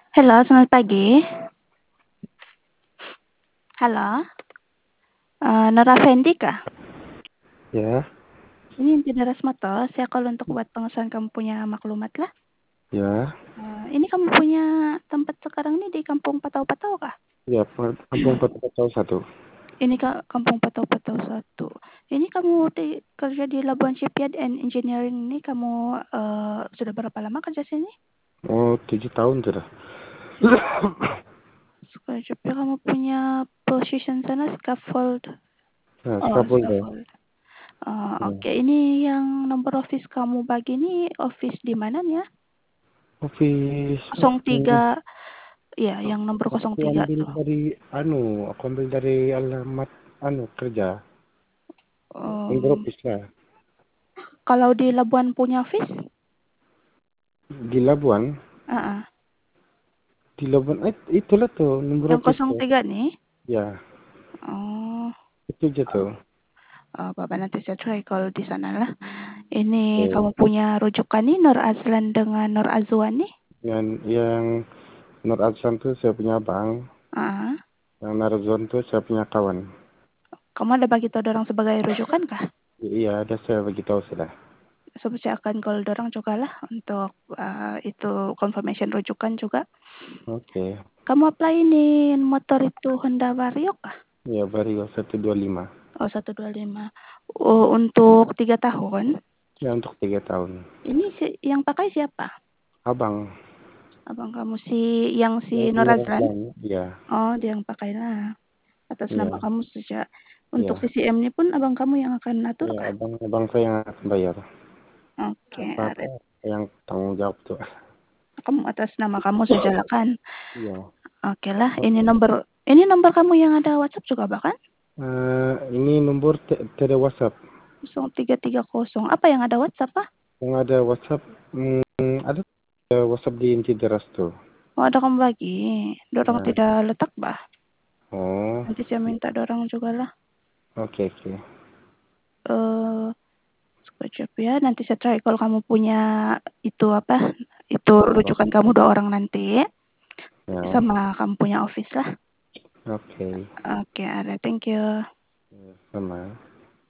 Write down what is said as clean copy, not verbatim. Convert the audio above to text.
Halo, selamat pagi. Halo, Nur Effendi kah? Ya, Ini Inti Rasmato, saya call untuk buat pengesahan kamu punya maklumat lah. ya, Ini kamu punya tempat sekarang nih di Kampung Patau-Patau kah? ya, Kampung Patau satu. Ini Kampung Patau-Patau 1. Ini kamu kerja di Labuan Shipyard and Engineering ini kamu sudah berapa lama kerja sini? Oh, 7 tahun sudah. Kerja kamu punya position sana scaffold. Nah, Oh, scaffolder. scaffold. Ya. Oke, ini yang nomor office kamu bagi ini office di mana nih ya? Office, 03, ya yang nomor aku 03 ambil tuh. dari, aku ambil dari alamat, kerja. Nomor Um, office lah. Kalau di Labuan punya office? Di Labuan, Uh-uh. itulah tuh, nomor Yang office tuh. 03 nih? Ya, Oh, itu aja tuh. Bapak nanti saya try kalau di sana lah. Ini Oke. kamu punya rujukan nih Nur Azlan dengan Nur Azwan nih? Yang Nur Adsan tuh saya punya abang. Uh-uh. Yang Narzon tuh saya punya kawan. Kamu ada bagi tahu dorang sebagai rujukan kah? Iya, ada saya beritahu sudah. So, saya akan call dorang juga lah untuk itu confirmation rujukan juga. Oke. Kamu apply ini motor itu Honda Vario kah? Ya, Vario 125. Oh, 125. Oh, untuk 3 tahun. Ya, untuk 3 tahun. Ini yang pakai siapa? Abang. Abang kamu si Nur Nur Azlan? Adlan. Ya, Oh, dia yang pakai lah. Atas nama ya, kamu saja. Untuk ya. CCM ini pun abang kamu yang akan atur Ya, kah? abang saya yang akan bayar. Oke, Apa-apa Aret. yang tanggung jawab tuh. Kamu atas nama kamu saja lah kan? Iya. Oke lah, Oke. ini nomor kamu yang ada WhatsApp juga bahkan? Ini nomor tidak WhatsApp. 0330. Apa yang ada WhatsApp ah? Yang ada WhatsApp, ada WhatsApp di Inti Deras tuh. Oh, ada kamu bagi. Dorong Ya. tidak letak bah. Oh, Nanti saya minta dorong juga lah. oke, oke. Eh, sekejap ya. Nanti saya try kalau kamu punya itu apa? Itu Oh, rujukan kamu 2 orang nanti. ya, Sama kamu punya office lah. oke. Oke, ada. Thank you. Sama.